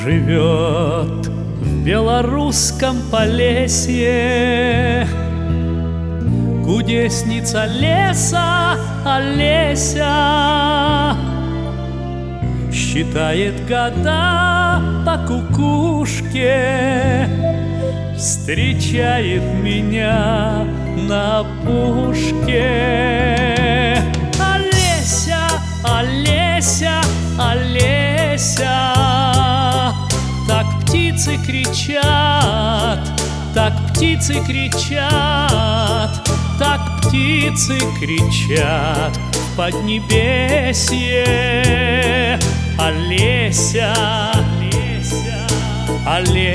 Живет в белорусском Полесье кудесница леса Олеся. Считает года по кукушке, встречает меня на опушке. Олеся, Олеся, Олеся, так птицы кричат, так птицы кричат, так птицы кричат в поднебесье. Олеся, Олеся,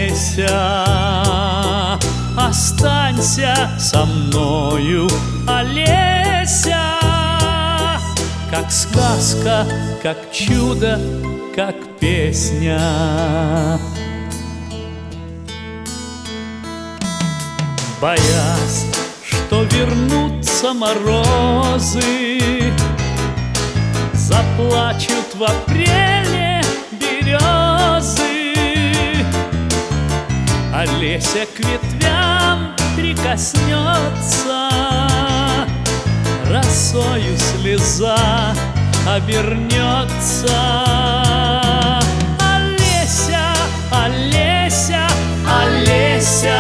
Олеся, останься со мною, Олеся. Как сказка, как чудо, как песня. Боясь, что вернутся морозы, заплачут в апреле березы. Олеся к ветвям прикоснется, росою слеза обернется. Олеся, Олеся, Олеся,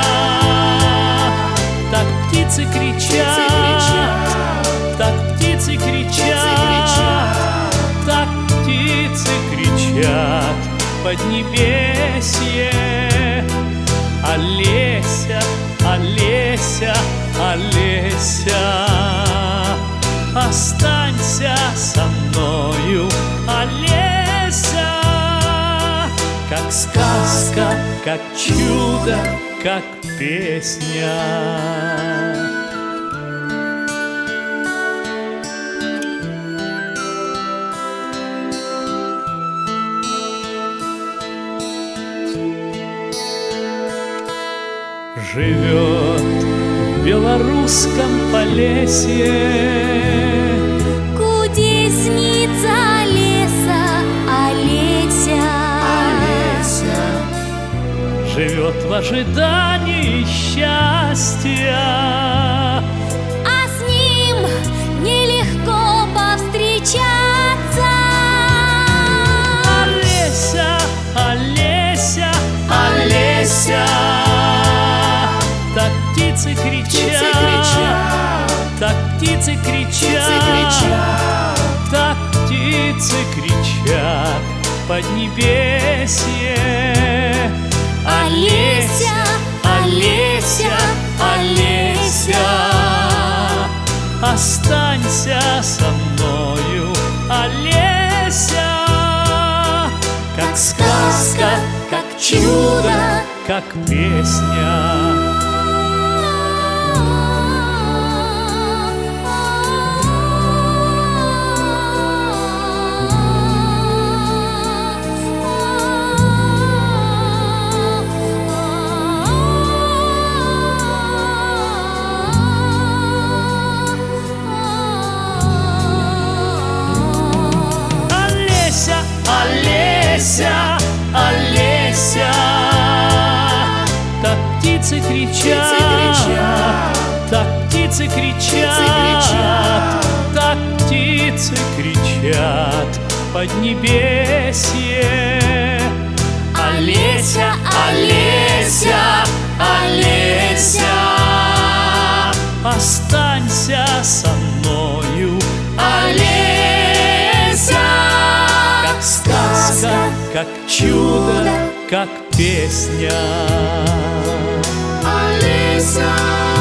так птицы кричат, так птицы кричат, так птицы кричат в поднебесье. Олеся, Олеся, Олеся, останься со мною, Олеся. Как сказка, как чудо, как песня. Живет в белорусском Полесье кудесница леса Олеся. Живет в ожидании счастья, а с ним нелегко повстречаться. Олеся, Олеся, Олеся, так птицы кричат, так птицы кричат, так птицы кричат в поднебесье. Олеся, Олеся, Олеся, останься со мною, Олеся. Как сказка, как чудо, как песня. Олеся, Олеся, так птицы кричат, так птицы кричат, так птицы кричат в поднебесье. Олеся, Олеся, Олеся, останься со мною, Олеся. Как сказка, как чудо, как песня. Олеся.